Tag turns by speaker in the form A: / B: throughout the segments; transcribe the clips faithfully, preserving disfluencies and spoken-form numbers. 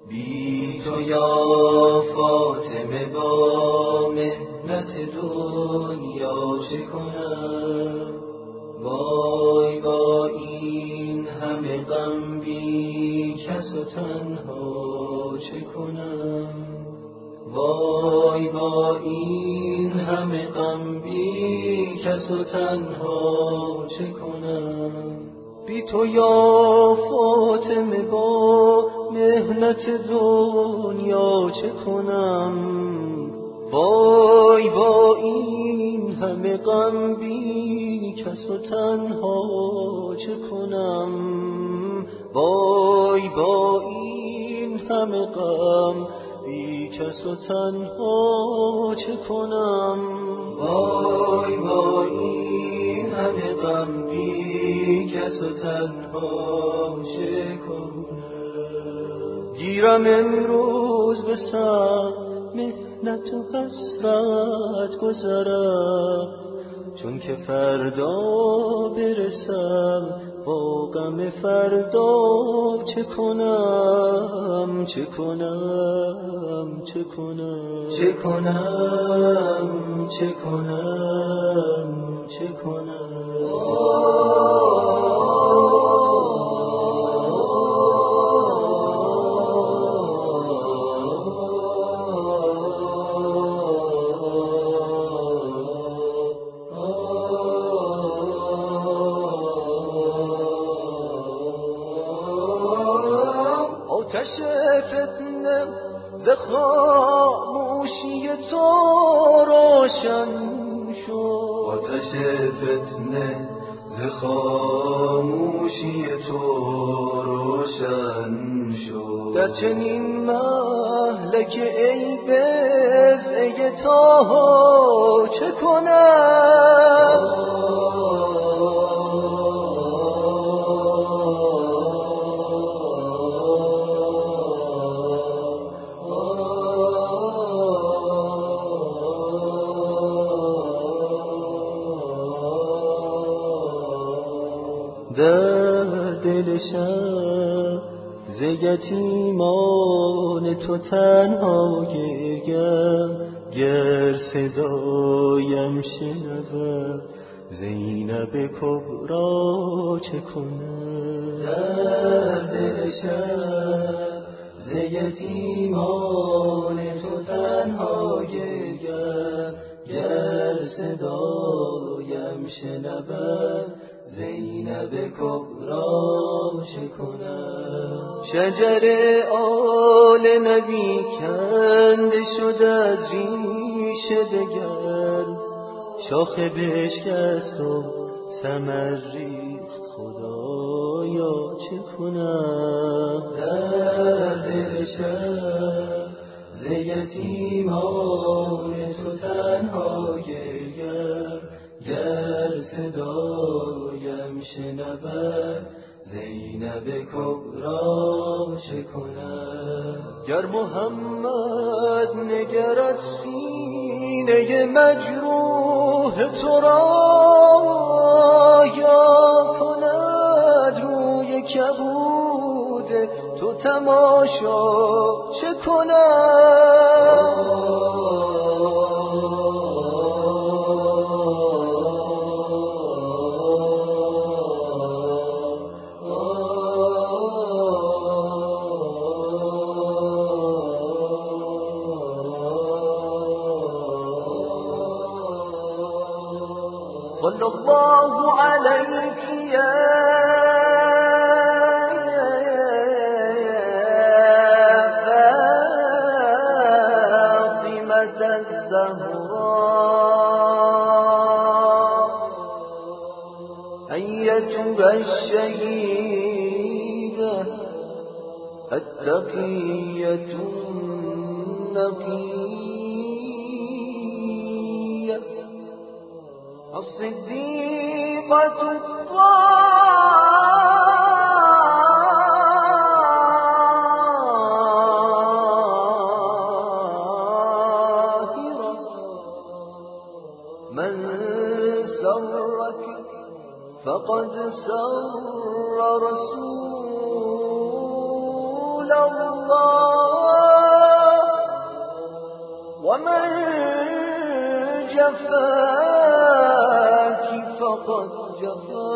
A: بی تو یا فاطمه با محنت دنیا چه کنم؟ وای با این همه غم بی کس و تنها چه کنم؟ وای با این همه غم بی کس و تنها چه کنم؟ بی تو یا فاطمه با محنت دنیا چه کنم؟ وای با این همه غم بی کس و تنها چه کنم؟ وای با این همه غم بی کس و تنها چه کنم؟ وای با این همه غم بی کس و تنها چه کنم؟ گیرم امروز به سر محنت و حسرت گذرم، چون که فردا برسم با غم فردا چه کنم؟ چه کنم؟ چه کنم؟ چه کنم؟ چه کنم؟ چه کنم؟ آتش فتنه ز خاموشی تو روشن شد، آتش فتنه ز خاموشی تو روشن شد. در چنین مهلکه ای بضعه طه چه کنم؟ در دل شب ز یتیمان تو تنها گریم، گر صدایم شنود زینب کبری چه کنم؟ در دل شب ز یتیمان تو تنها گریم، گر صدایم شنود زینب کبری چه کنم؟ شجر آل نبی کنده شد از ریشه دگر، شاخه بشکست و ثمر ریخت خدایا چه کنم؟ در دل شب ز یتیمان تو تنها گریم، گر صدایم شنود زینب کبری چه کنم؟ گر محمد نگرد سینه مجروح تو را، یا کند روی کبود تو تماشا چه کنم؟ صلى الله عليك يا فاطمة الزهراء، أيتها الشهيدة التقية النقية الصديقة الطاهرة، من سرك فقد سر رسول الله. ومن جفاك فقد جفا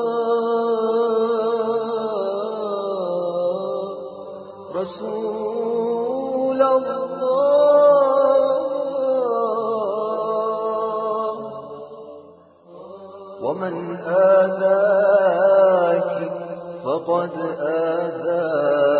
A: رسول الله، ومن آذاك فقد آذاك